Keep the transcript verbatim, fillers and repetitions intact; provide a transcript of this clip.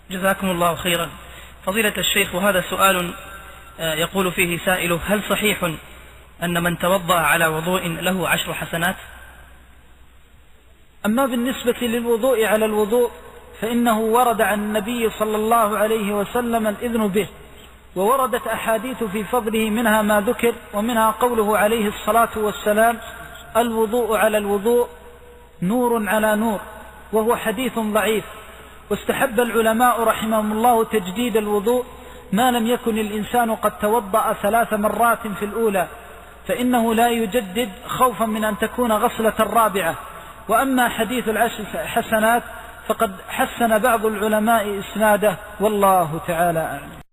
جزاكم الله خيرا. فضيلة الشيخ، وهذا سؤال يقول فيه سائله: هل صحيح أن من توضأ على وضوء له عشر حسنات؟ أما بالنسبة للوضوء على الوضوء فإنه ورد عن النبي صلى الله عليه وسلم الإذن به، ووردت أحاديث في فضله منها ما ذكر، ومنها قوله عليه الصلاة والسلام: الوضوء على الوضوء نور على نور، وهو حديث ضعيف. واستحب العلماء رحمهم الله تجديد الوضوء ما لم يكن الإنسان قد توضأ ثلاث مرات في الأولى، فإنه لا يجدد خوفا من أن تكون غسلة الرابعة. وأما حديث العشر حسنات فقد حسن بعض العلماء إسناده، والله تعالى أعلم.